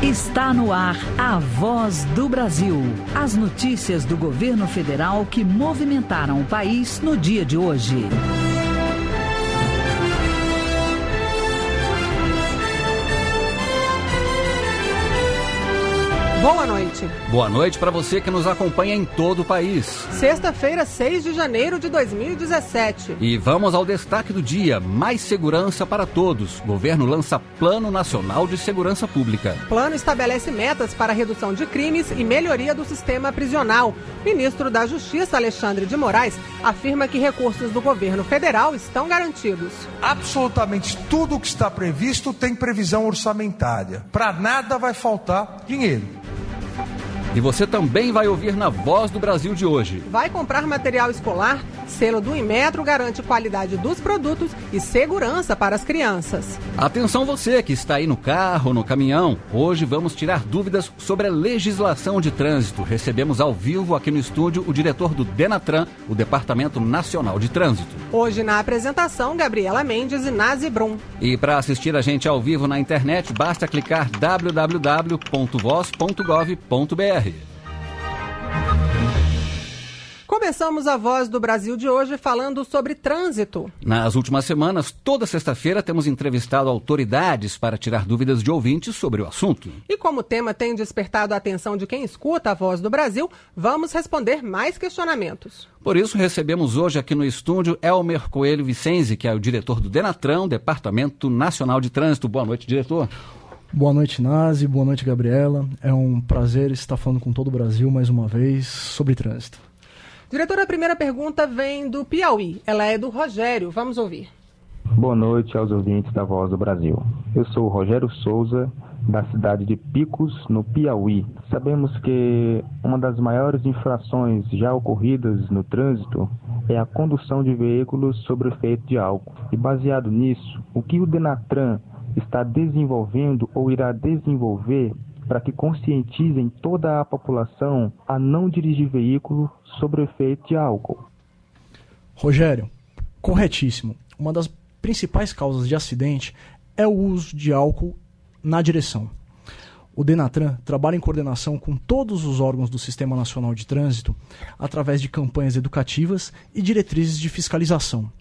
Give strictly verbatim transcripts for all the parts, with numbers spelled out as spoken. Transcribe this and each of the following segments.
Está no ar a Voz do Brasil. As notícias do governo federal que movimentaram o país no dia de hoje. Boa noite. Boa noite para você que nos acompanha em todo o país. Sexta-feira, seis de janeiro de dois mil e dezessete. E vamos ao destaque do dia. Mais segurança para todos. O governo lança Plano Nacional de Segurança Pública. O plano estabelece metas para redução de crimes e melhoria do sistema prisional. O ministro da Justiça, Alexandre de Moraes, afirma que recursos do governo federal estão garantidos. Absolutamente tudo o que está previsto tem previsão orçamentária. Para nada vai faltar dinheiro. E você também vai ouvir na Voz do Brasil de hoje. Vai comprar material escolar? Selo do Inmetro garante qualidade dos produtos e segurança para as crianças. Atenção você que está aí no carro, no caminhão. Hoje vamos tirar dúvidas sobre a legislação de trânsito. Recebemos ao vivo aqui no estúdio o diretor do Denatran, o Departamento Nacional de Trânsito. Hoje na apresentação, Gabriela Mendes e Nazi Brum. E para assistir a gente ao vivo na internet, basta clicar w w w ponto voz ponto gov ponto b r. Começamos a Voz do Brasil de hoje falando sobre trânsito. Nas últimas semanas, toda sexta-feira, temos entrevistado autoridades para tirar dúvidas de ouvintes sobre o assunto. E como o tema tem despertado a atenção de quem escuta a Voz do Brasil, vamos responder mais questionamentos. Por isso, recebemos hoje aqui no estúdio Elmer Coelho Vicenzi, que é o diretor do Denatran, Departamento Nacional de Trânsito. Boa noite, diretor. Boa noite, Nazi. Boa noite, Gabriela. É um prazer estar falando com todo o Brasil mais uma vez sobre trânsito. Diretor, a primeira pergunta vem do Piauí. Ela é do Rogério. Vamos ouvir. Boa noite aos ouvintes da Voz do Brasil. Eu sou o Rogério Souza, da cidade de Picos, no Piauí. Sabemos que uma das maiores infrações já ocorridas no trânsito é a condução de veículos sob efeito de álcool. E baseado nisso, o que o Denatran está desenvolvendo ou irá desenvolver para que conscientizem toda a população a não dirigir veículo sob efeito de álcool? Rogério, corretíssimo. Uma das principais causas de acidente é o uso de álcool na direção. O Denatran trabalha em coordenação com todos os órgãos do Sistema Nacional de Trânsito através de campanhas educativas e diretrizes de fiscalização.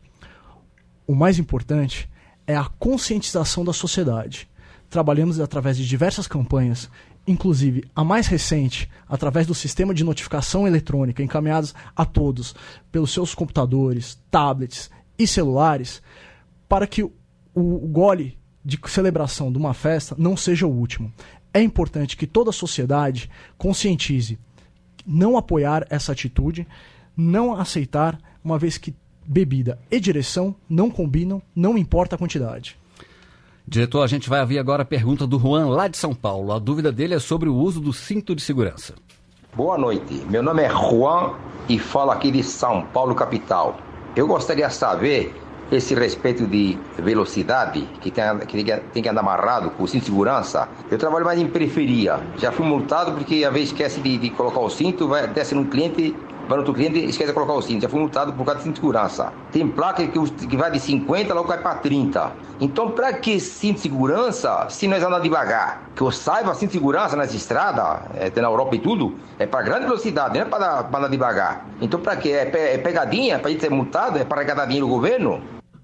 O mais importante é a conscientização da sociedade. Trabalhamos através de diversas campanhas, inclusive a mais recente, através do sistema de notificação eletrônica encaminhados a todos pelos seus computadores, tablets e celulares, para que o, o gole de celebração de uma festa não seja o último. É importante que toda a sociedade conscientize não apoiar essa atitude, não aceitar, uma vez que bebida e direção não combinam, não importa a quantidade. Diretor, a gente vai ouvir agora a pergunta do Juan, lá de São Paulo. A dúvida dele é sobre o uso do cinto de segurança. Boa noite, meu nome é Juan e falo aqui de São Paulo, capital. Eu gostaria de saber esse respeito de velocidade, que tem, que tem que andar amarrado com o cinto de segurança. Eu trabalho mais em periferia. Já fui multado porque às vezes esquece de, de colocar o cinto, vai, desce num cliente, vai no outro cliente e esquece de colocar o cinto. Já fui multado por causa de cinto de segurança. Tem placa que, que vai de cinquenta, logo vai para trinta. Então, para que cinto de segurança se nós andamos devagar? Que eu saiba, cinto de segurança nas estradas, é, tem na Europa e tudo, é para grande velocidade, não é para andar devagar. Então, para quê? É, é pegadinha? Para a gente ser multado? É para arrecadar dinheiro do governo?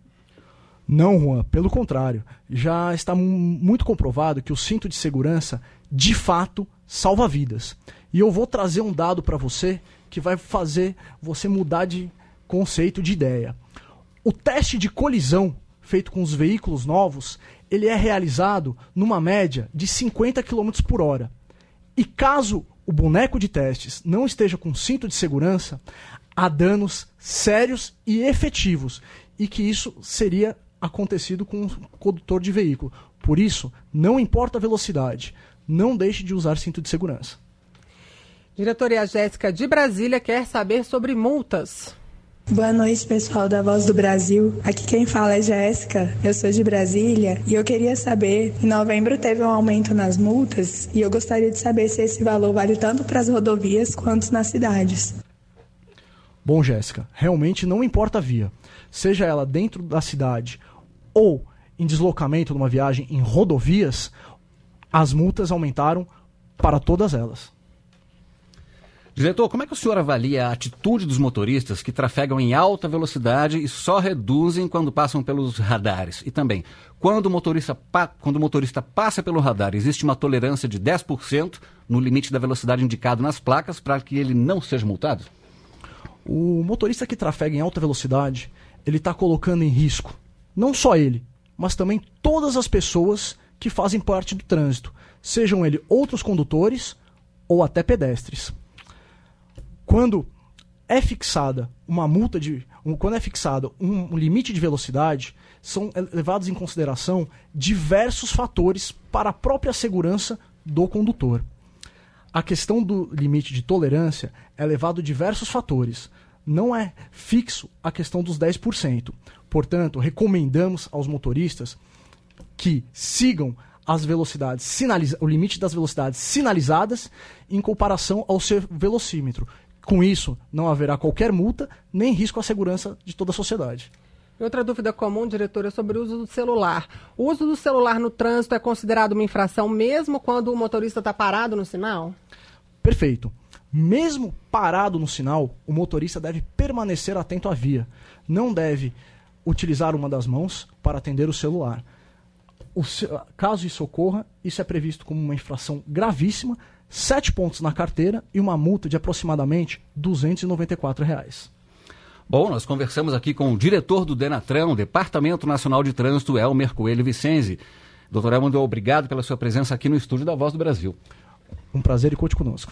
Não, Juan, pelo contrário. Já está muito comprovado que o cinto de segurança, de fato, salva vidas. E eu vou trazer um dado para você que vai fazer você mudar de conceito, de ideia. O teste de colisão feito com os veículos novos, ele é realizado numa média de cinquenta quilômetros por hora. E caso o boneco de testes não esteja com cinto de segurança, há danos sérios e efetivos. E que isso seria acontecido com o condutor de veículo. Por isso, não importa a velocidade, não deixe de usar cinto de segurança. Diretoria Jéssica de Brasília quer saber sobre multas. Boa noite, pessoal da Voz do Brasil. Aqui quem fala é Jéssica, eu sou de Brasília e eu queria saber, em novembro teve um aumento nas multas e eu gostaria de saber se esse valor vale tanto para as rodovias quanto nas cidades. Bom, Jéssica, realmente não importa a via, seja ela dentro da cidade ou em deslocamento numa viagem em rodovias, as multas aumentaram para todas elas. Diretor, como é que o senhor avalia a atitude dos motoristas que trafegam em alta velocidade e só reduzem quando passam pelos radares? E também, quando o motorista, pa- quando o motorista passa pelo radar, existe uma tolerância de dez por cento no limite da velocidade indicado nas placas para que ele não seja multado? O motorista que trafega em alta velocidade, ele está colocando em risco, não só ele, mas também todas as pessoas que fazem parte do trânsito, sejam eles outros condutores ou até pedestres. Quando é fixada uma multa de, um, quando é fixado um, um limite de velocidade, são levados em consideração diversos fatores para a própria segurança do condutor. A questão do limite de tolerância é levado diversos fatores. Não é fixo a questão dos dez por cento. Portanto, recomendamos aos motoristas que sigam as velocidades sinaliza- o limite das velocidades sinalizadas em comparação ao seu velocímetro. Com isso, não haverá qualquer multa, nem risco à segurança de toda a sociedade. Outra dúvida comum, diretor, é sobre o uso do celular. O uso do celular no trânsito é considerado uma infração mesmo quando o motorista está parado no sinal? Perfeito. Mesmo parado no sinal, o motorista deve permanecer atento à via. Não deve utilizar uma das mãos para atender o celular. O, caso isso ocorra, isso é previsto como uma infração gravíssima, sete pontos na carteira e uma multa de aproximadamente duzentos e noventa e quatro reais. Bom, nós conversamos aqui com o diretor do Denatran, o Departamento Nacional de Trânsito, Elmer Coelho Vicenzi. Doutor Elmer, obrigado pela sua presença aqui no estúdio da Voz do Brasil. Um prazer e conte conosco.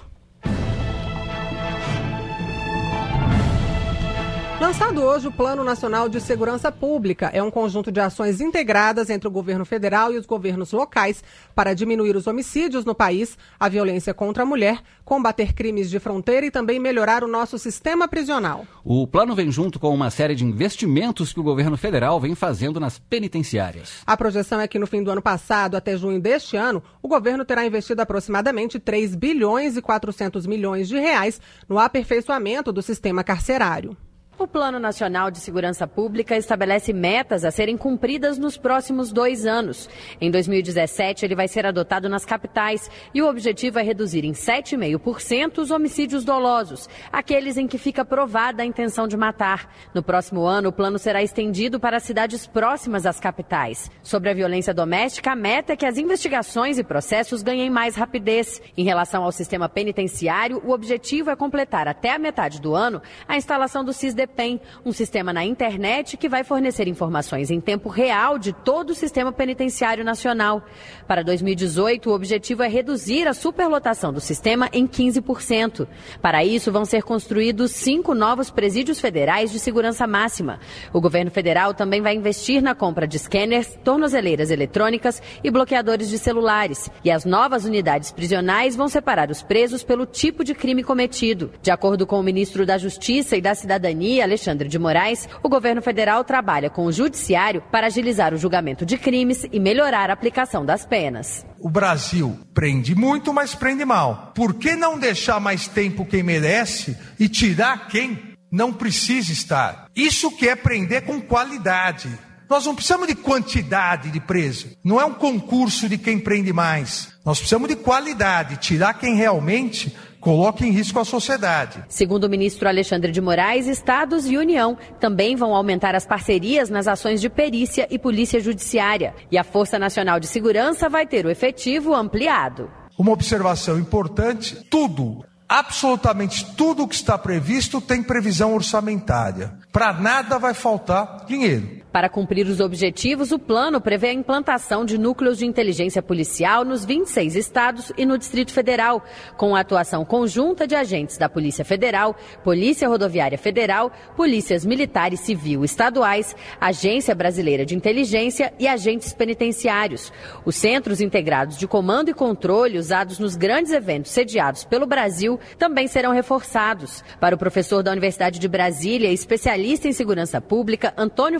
Lançado hoje o Plano Nacional de Segurança Pública, é um conjunto de ações integradas entre o governo federal e os governos locais para diminuir os homicídios no país, a violência contra a mulher, combater crimes de fronteira e também melhorar o nosso sistema prisional. O plano vem junto com uma série de investimentos que o governo federal vem fazendo nas penitenciárias. A projeção é que no fim do ano passado, até junho deste ano, o governo terá investido aproximadamente três bilhões e quatrocentos milhões de reais no aperfeiçoamento do sistema carcerário. O Plano Nacional de Segurança Pública estabelece metas a serem cumpridas nos próximos dois anos. Em dois mil e dezessete, ele vai ser adotado nas capitais e o objetivo é reduzir em sete vírgula cinco por cento os homicídios dolosos, aqueles em que fica provada a intenção de matar. No próximo ano, o plano será estendido para cidades próximas às capitais. Sobre a violência doméstica, a meta é que as investigações e processos ganhem mais rapidez. Em relação ao sistema penitenciário, o objetivo é completar até a metade do ano a instalação do SISDEPEN, um sistema na internet que vai fornecer informações em tempo real de todo o sistema penitenciário nacional. Para dois mil e dezoito, o objetivo é reduzir a superlotação do sistema em quinze por cento. Para isso, vão ser construídos cinco novos presídios federais de segurança máxima. O governo federal também vai investir na compra de scanners, tornozeleiras eletrônicas e bloqueadores de celulares. E as novas unidades prisionais vão separar os presos pelo tipo de crime cometido. De acordo com o ministro da Justiça e da Cidadania, Alexandre de Moraes, o governo federal trabalha com o judiciário para agilizar o julgamento de crimes e melhorar a aplicação das penas. O Brasil prende muito, mas prende mal. Por que não deixar mais tempo quem merece e tirar quem não precisa estar? Isso que é prender com qualidade. Nós não precisamos de quantidade de preso. Não é um concurso de quem prende mais. Nós precisamos de qualidade, tirar quem realmente coloca em risco a sociedade. Segundo o ministro Alexandre de Moraes, Estados e União também vão aumentar as parcerias nas ações de perícia e polícia judiciária. E a Força Nacional de Segurança vai ter o efetivo ampliado. Uma observação importante, tudo, absolutamente tudo que está previsto tem previsão orçamentária. Para nada vai faltar dinheiro. Para cumprir os objetivos, o plano prevê a implantação de núcleos de inteligência policial nos vinte e seis estados e no Distrito Federal, com a atuação conjunta de agentes da Polícia Federal, Polícia Rodoviária Federal, Polícias Militar e Civil estaduais, Agência Brasileira de Inteligência e agentes penitenciários. Os centros integrados de comando e controle usados nos grandes eventos sediados pelo Brasil também serão reforçados. Para o professor da Universidade de Brasília e especialista em segurança pública, Antônio Flávio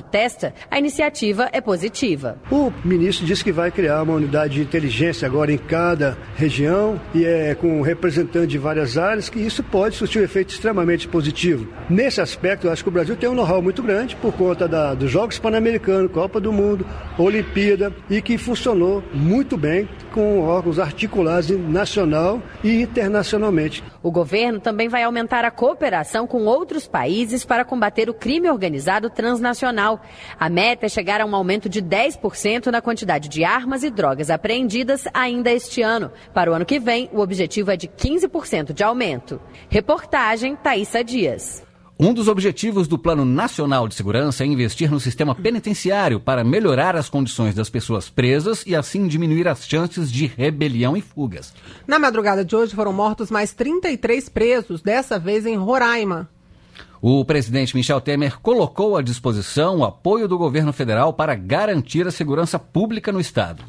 atesta, a iniciativa é positiva. O ministro disse que vai criar uma unidade de inteligência agora em cada região e é com representantes de várias áreas, que isso pode surtir um efeito extremamente positivo. Nesse aspecto, eu acho que o Brasil tem um know-how muito grande por conta da, dos Jogos Pan-Americanos, Copa do Mundo, Olimpíada, e que funcionou muito bem com órgãos articulados nacional e internacionalmente. O governo também vai aumentar a cooperação com outros países para combater o crime organizado transnacional. A meta é chegar a um aumento de dez por cento na quantidade de armas e drogas apreendidas ainda este ano. Para o ano que vem, o objetivo é de quinze por cento de aumento. Reportagem Thaísa Dias. Um dos objetivos do Plano Nacional de Segurança é investir no sistema penitenciário para melhorar as condições das pessoas presas e assim diminuir as chances de rebelião e fugas. Na madrugada de hoje foram mortos mais trinta e três presos, dessa vez em Roraima. O presidente Michel Temer colocou à disposição o apoio do governo federal para garantir a segurança pública no estado.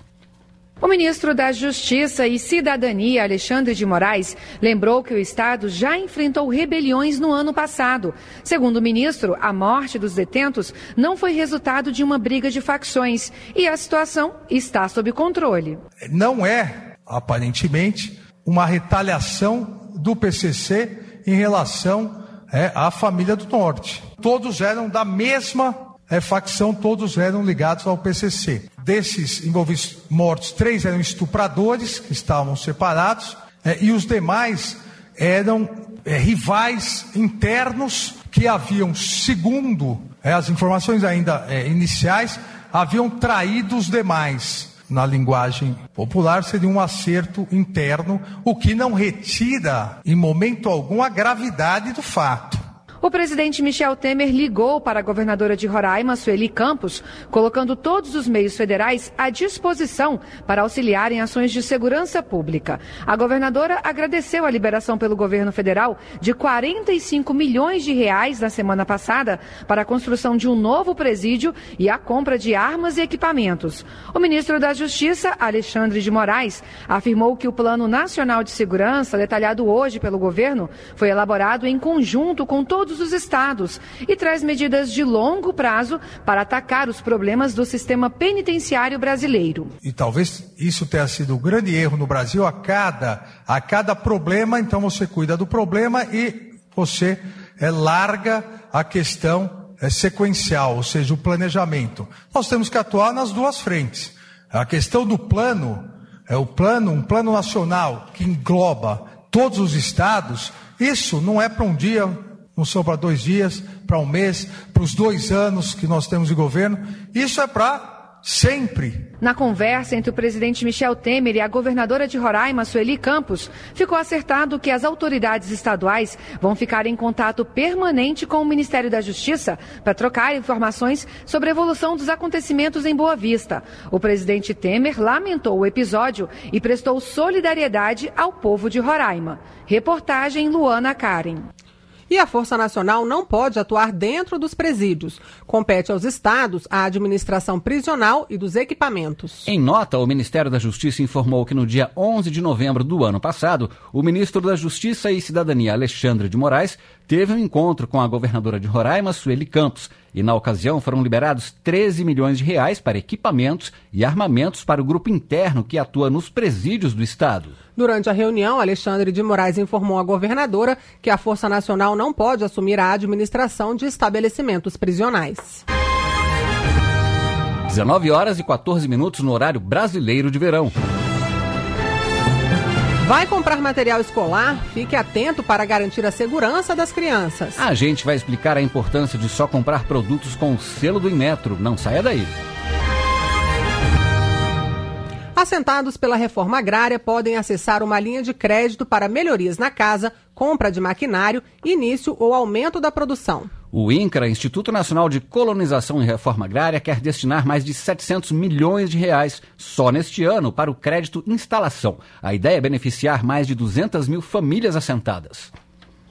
O ministro da Justiça e Cidadania, Alexandre de Moraes, lembrou que o estado já enfrentou rebeliões no ano passado. Segundo o ministro, a morte dos detentos não foi resultado de uma briga de facções e a situação está sob controle. Não é, aparentemente, uma retaliação do P C C em relação é, à família do Norte. Todos eram da mesma É, facção, todos eram ligados ao P C C. Desses envolvidos mortos, três eram estupradores, que estavam separados, é, e os demais eram é, rivais internos que haviam, segundo é, as informações ainda é, iniciais, haviam traído os demais. Na linguagem popular, seria um acerto interno, o que não retira, em momento algum, a gravidade do fato. O presidente Michel Temer ligou para a governadora de Roraima, Sueli Campos, colocando todos os meios federais à disposição para auxiliar em ações de segurança pública. A governadora agradeceu a liberação pelo governo federal de quarenta e cinco milhões de reais na semana passada para a construção de um novo presídio e a compra de armas e equipamentos. O ministro da Justiça, Alexandre de Moraes, afirmou que o Plano Nacional de Segurança, detalhado hoje pelo governo, foi elaborado em conjunto com todos os estados e traz medidas de longo prazo para atacar os problemas do sistema penitenciário brasileiro. E talvez isso tenha sido um grande erro no Brasil. A cada, a cada problema, então você cuida do problema e você é, larga a questão é, sequencial, ou seja, o planejamento. Nós temos que atuar nas duas frentes. A questão do plano, é o plano, um plano nacional que engloba todos os estados, isso não é para um dia, não são para dois dias, para um mês, para os dois anos que nós temos de governo. Isso é para sempre. Na conversa entre o presidente Michel Temer e a governadora de Roraima, Sueli Campos, ficou acertado que as autoridades estaduais vão ficar em contato permanente com o Ministério da Justiça para trocar informações sobre a evolução dos acontecimentos em Boa Vista. O presidente Temer lamentou o episódio e prestou solidariedade ao povo de Roraima. Reportagem Luana Karen. E a Força Nacional não pode atuar dentro dos presídios. Compete aos estados a administração prisional e dos equipamentos. Em nota, o Ministério da Justiça informou que no dia onze de novembro do ano passado, o ministro da Justiça e Cidadania, Alexandre de Moraes, teve um encontro com a governadora de Roraima, Sueli Campos, e na ocasião foram liberados treze milhões de reais para equipamentos e armamentos para o grupo interno que atua nos presídios do estado. Durante a reunião, Alexandre de Moraes informou à governadora que a Força Nacional não pode assumir a administração de estabelecimentos prisionais. dezenove horas e quatorze minutos no horário brasileiro de verão. Vai comprar material escolar? Fique atento para garantir a segurança das crianças. A gente vai explicar a importância de só comprar produtos com o selo do Inmetro. Não saia daí. Assentados pela reforma agrária podem acessar uma linha de crédito para melhorias na casa, compra de maquinário, início ou aumento da produção. O INCRA, Instituto Nacional de Colonização e Reforma Agrária, quer destinar mais de setecentos milhões de reais só neste ano para o crédito instalação. A ideia é beneficiar mais de duzentas mil famílias assentadas.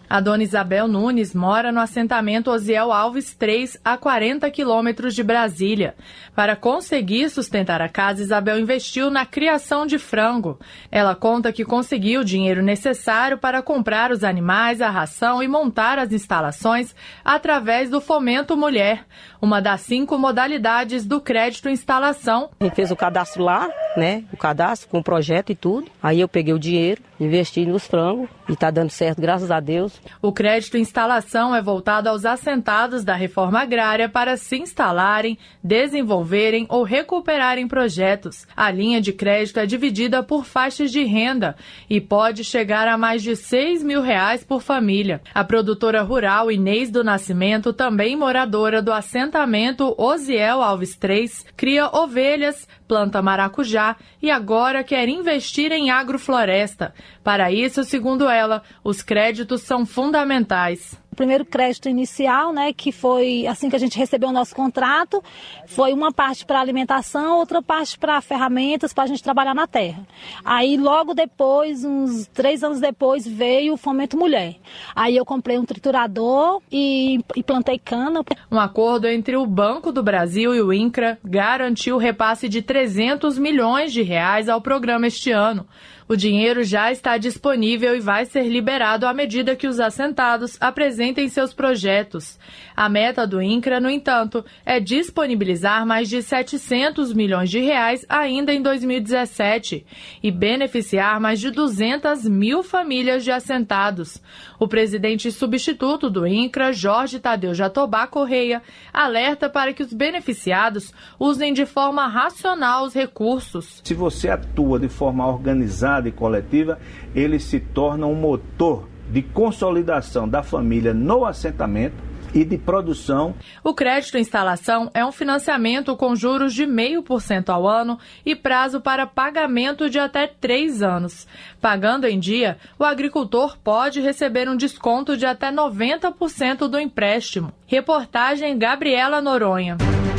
A dona Isabel Nunes mora no assentamento Osiel Alves três, a quarenta quilômetros de Brasília. Para conseguir sustentar a casa, Isabel investiu na criação de frango. Ela conta que conseguiu o dinheiro necessário para comprar os animais, a ração e montar as instalações através do Fomento Mulher, uma das cinco modalidades do crédito instalação. A gente fez o cadastro lá, né? O cadastro com o projeto e tudo. Aí eu peguei o dinheiro, investi nos frangos e está dando certo, graças a Deus. O crédito instalação é voltado aos assentados da reforma agrária para se instalarem, desenvolverem ou recuperarem projetos. A linha de crédito é dividida por faixas de renda e pode chegar a mais de seis mil reais por família. A produtora rural Inês do Nascimento, também moradora do assentamento Osiel Alves três, cria ovelhas, planta maracujá e agora quer investir em agrofloresta. Para isso, segundo ela, os créditos são fundamentais. O primeiro crédito inicial, né, que foi assim que a gente recebeu o nosso contrato, foi uma parte para alimentação, outra parte para ferramentas para a gente trabalhar na terra. Aí logo depois, uns três anos depois, veio o Fomento Mulher. Aí eu comprei um triturador e, e plantei cana. Um acordo entre o Banco do Brasil e o INCRA garantiu o repasse de trezentos milhões de reais ao programa este ano. O dinheiro já está disponível e vai ser liberado à medida que os assentados apresentem seus projetos. A meta do INCRA, no entanto, é disponibilizar mais de setecentos milhões de reais ainda em dois mil e dezessete e beneficiar mais de duzentas mil famílias de assentados. O presidente substituto do INCRA, Jorge Tadeu Jatobá Correia, alerta para que os beneficiados usem de forma racional os recursos. Se você atua de forma organizada e coletiva, ele se torna um motor de consolidação da família no assentamento e de produção. O crédito instalação é um financiamento com juros de zero vírgula cinco por cento ao ano e prazo para pagamento de até três anos. Pagando em dia, o agricultor pode receber um desconto de até noventa por cento do empréstimo. Reportagem Gabriela Noronha.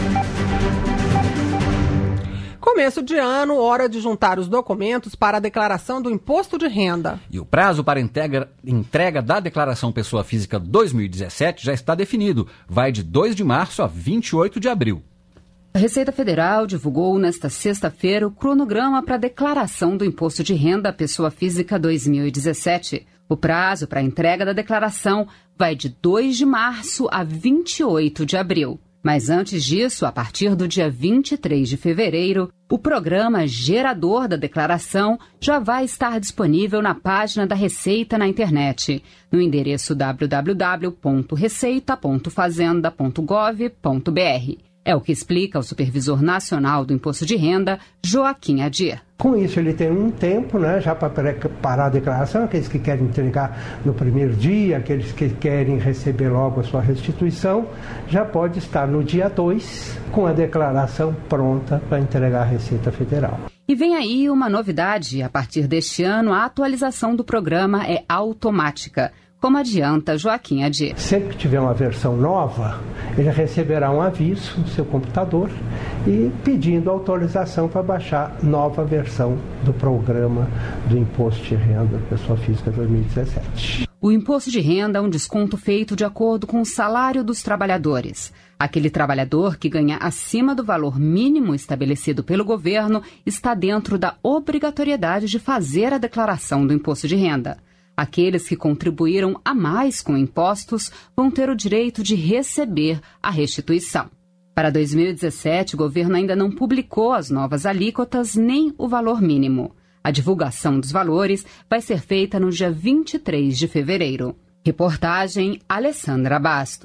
Começo de ano, hora de juntar os documentos para a declaração do imposto de renda. E o prazo para entrega, entrega da declaração pessoa física dois mil e dezessete já está definido. Vai de dois de março a vinte e oito de abril. A Receita Federal divulgou nesta sexta-feira o cronograma para a declaração do imposto de renda à pessoa física dois mil e dezessete. O prazo para a entrega da declaração vai de dois de março a vinte e oito de abril. Mas antes disso, a partir do dia vinte e três de fevereiro, o programa gerador da declaração já vai estar disponível na página da Receita na internet, no endereço w w w ponto receita ponto fazenda ponto gov ponto b r. É o que explica o Supervisor Nacional do Imposto de Renda, Joaquim Adir. Com isso, ele tem um tempo, né, já para preparar a declaração, aqueles que querem entregar no primeiro dia, aqueles que querem receber logo a sua restituição, já pode estar no dia dois com a declaração pronta para entregar à Receita Federal. E vem aí uma novidade. A partir deste ano, a atualização do programa é automática, como adianta Joaquim Adir. Sempre que tiver uma versão nova, ele receberá um aviso no seu computador e pedindo autorização para baixar nova versão do programa do Imposto de Renda Pessoa Física dois mil e dezessete. O imposto de renda é um desconto feito de acordo com o salário dos trabalhadores. Aquele trabalhador que ganha acima do valor mínimo estabelecido pelo governo está dentro da obrigatoriedade de fazer a declaração do imposto de renda. Aqueles que contribuíram a mais com impostos vão ter o direito de receber a restituição. Para dois mil e dezessete, o governo ainda não publicou as novas alíquotas nem o valor mínimo. A divulgação dos valores vai ser feita no dia vinte e três de fevereiro. Reportagem Alessandra Bastos.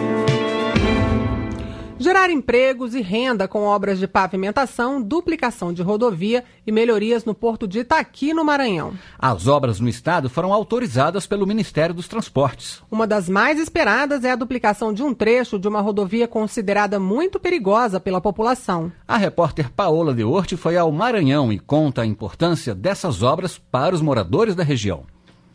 Gerar empregos e renda com obras de pavimentação, duplicação de rodovia e melhorias no porto de Itaqui, no Maranhão. As obras no estado foram autorizadas pelo Ministério dos Transportes. Uma das mais esperadas é a duplicação de um trecho de uma rodovia considerada muito perigosa pela população. A repórter Paola de Orte foi ao Maranhão e conta a importância dessas obras para os moradores da região.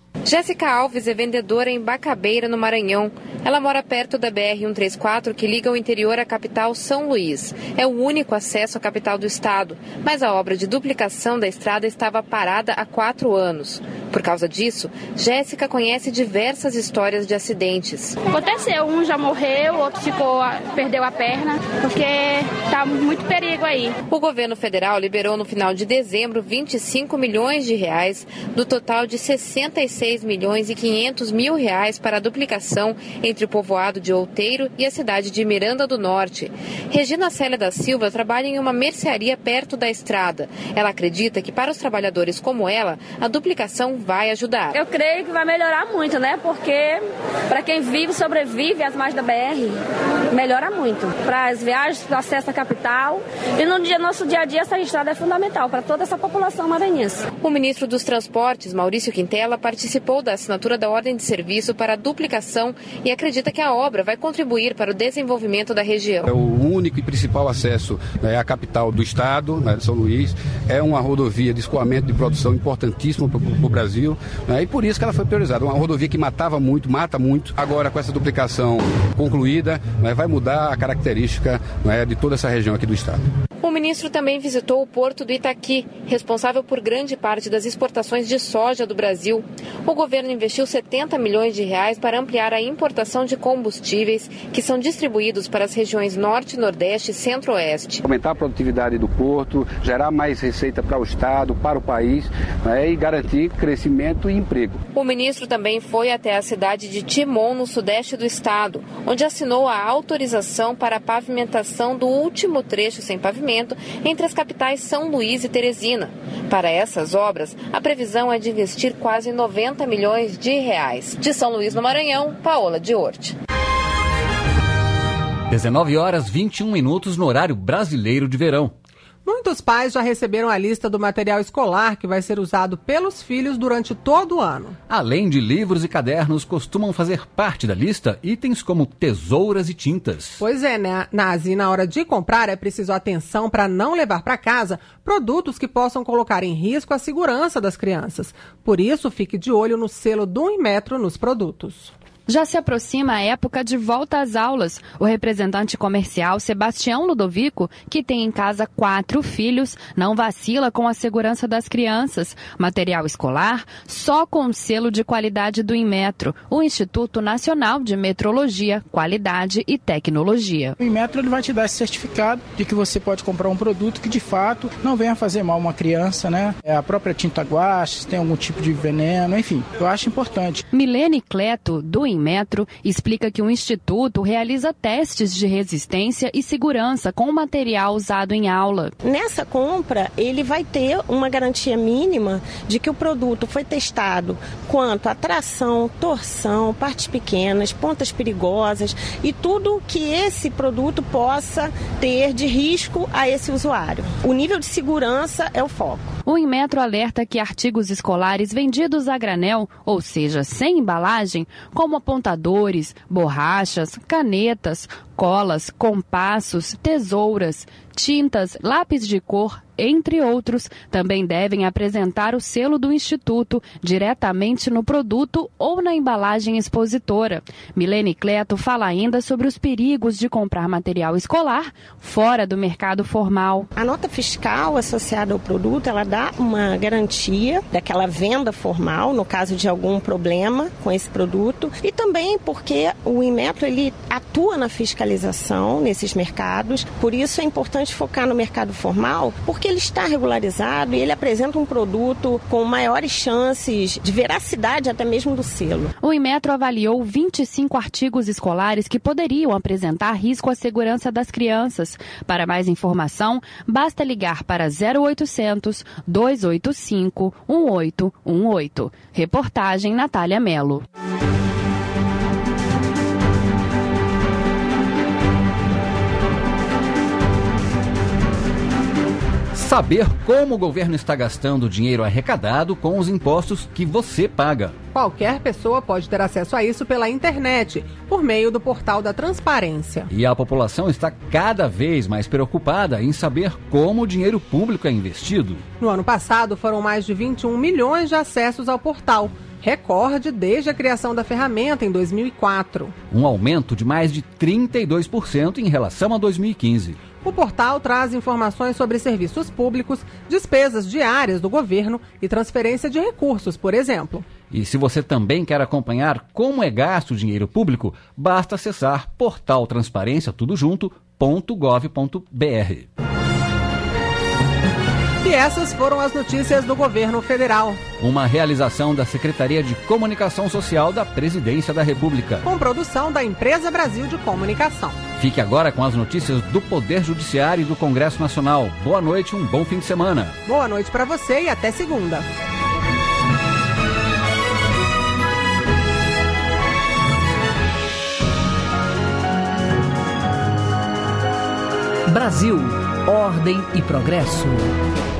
Jéssica Alves é vendedora em Bacabeira, no Maranhão. Ela mora perto da B R cento e trinta e quatro, que liga o interior à capital São Luís. É o único acesso à capital do estado, mas a obra de duplicação da estrada estava parada há quatro anos. Por causa disso, Jéssica conhece diversas histórias de acidentes. Aconteceu, um já morreu, o outro ficou, perdeu a perna, porque está muito perigo aí. O governo federal liberou no final de dezembro vinte e cinco milhões de reais, do total de sessenta e seis milhões e quinhentos mil reais para a duplicação entre o povoado de Outeiro e a cidade de Miranda do Norte. Regina Célia da Silva trabalha em uma mercearia perto da estrada. Ela acredita que para os trabalhadores como ela, a duplicação vai ajudar. Eu creio que vai melhorar muito, né? Porque para quem vive, sobrevive às margens da B R, melhora muito. Para as viagens, para o acesso à capital. E no dia, nosso dia a dia, essa estrada é fundamental para toda essa população maranhense. O ministro dos Transportes, Maurício Quintela, participou da assinatura da ordem de serviço para a duplicação e acredita que a obra vai contribuir para o desenvolvimento da região. É o único e principal acesso, né, à capital do estado, né, de São Luís. É uma rodovia de escoamento de produção importantíssima para o Brasil, né, e por isso que ela foi priorizada. Uma rodovia que matava muito, mata muito. Agora, com essa duplicação concluída, né, vai mudar a característica, né, de toda essa região aqui do estado. O ministro também visitou o porto do Itaqui, responsável por grande parte das exportações de soja do Brasil. O governo investiu setenta milhões de reais para ampliar a importação de combustíveis que são distribuídos para as regiões Norte, Nordeste e Centro-Oeste. Aumentar a produtividade do porto, gerar mais receita para o estado, para o país, né, e garantir crescimento e emprego. O ministro também foi até a cidade de Timon, no sudeste do estado, onde assinou a autorização para a pavimentação do último trecho sem pavimento entre as capitais São Luís e Teresina. Para essas obras, a previsão é de investir quase noventa milhões de reais. De São Luís, no Maranhão, Paola Diorte. dezenove horas e vinte e um minutos no horário brasileiro de verão. Muitos pais já receberam a lista do material escolar que vai ser usado pelos filhos durante todo o ano. Além de livros e cadernos, costumam fazer parte da lista itens como tesouras e tintas. Pois é, né, Nazi? Na hora de comprar é preciso atenção para não levar para casa produtos que possam colocar em risco a segurança das crianças. Por isso, fique de olho no selo do Inmetro nos produtos. Já se aproxima a época de volta às aulas. O representante comercial Sebastião Ludovico, que tem em casa quatro filhos, não vacila com a segurança das crianças. Material escolar só com selo de qualidade do Inmetro, o Instituto Nacional de Metrologia, Qualidade e Tecnologia. O Inmetro ele vai te dar esse certificado de que você pode comprar um produto que de fato não venha fazer mal a uma criança, né? É a própria tinta guache, se tem algum tipo de veneno, enfim, eu acho importante. Milene Cleto, do Inmetro, Metro explica que o Instituto realiza testes de resistência e segurança com o material usado em aula. Nessa compra, ele vai ter uma garantia mínima de que o produto foi testado quanto a tração, torção, partes pequenas, pontas perigosas e tudo que esse produto possa ter de risco a esse usuário. O nível de segurança é o foco. O Inmetro alerta que artigos escolares vendidos a granel, ou seja, sem embalagem, como apontadores, borrachas, canetas, colas, compassos, tesouras, tintas, lápis de cor, entre outros, também devem apresentar o selo do Instituto diretamente no produto ou na embalagem expositora. Milene Cleto fala ainda sobre os perigos de comprar material escolar fora do mercado formal. A nota fiscal associada ao produto, ela dá uma garantia daquela venda formal, no caso de algum problema com esse produto, e também porque o Inmetro ele atua na fiscalização nesses mercados, por isso é importante focar no mercado formal, porque ele está regularizado e ele apresenta um produto com maiores chances de veracidade até mesmo do selo. O Inmetro avaliou vinte e cinco artigos escolares que poderiam apresentar risco à segurança das crianças. Para mais informação, basta ligar para zero oitocentos, dois oito cinco, um oito um oito. Reportagem Natália Mello. Saber como o governo está gastando o dinheiro arrecadado com os impostos que você paga. Qualquer pessoa pode ter acesso a isso pela internet, por meio do portal da transparência. E a população está cada vez mais preocupada em saber como o dinheiro público é investido. No ano passado, foram mais de vinte e um milhões de acessos ao portal. recorde desde a criação da ferramenta em dois mil e quatro. Um aumento de mais de trinta e dois por cento em relação a dois mil e quinze. O portal traz informações sobre serviços públicos, despesas diárias do governo e transferência de recursos, por exemplo. E se você também quer acompanhar como é gasto o dinheiro público, basta acessar portal transparência tudo junto ponto gov ponto br. E essas foram as notícias do governo federal. Uma realização da Secretaria de Comunicação Social da Presidência da República. Com produção da Empresa Brasil de Comunicação. Fique agora com as notícias do Poder Judiciário e do Congresso Nacional. Boa noite e um bom fim de semana. Boa noite para você e até segunda. Brasil, ordem e progresso.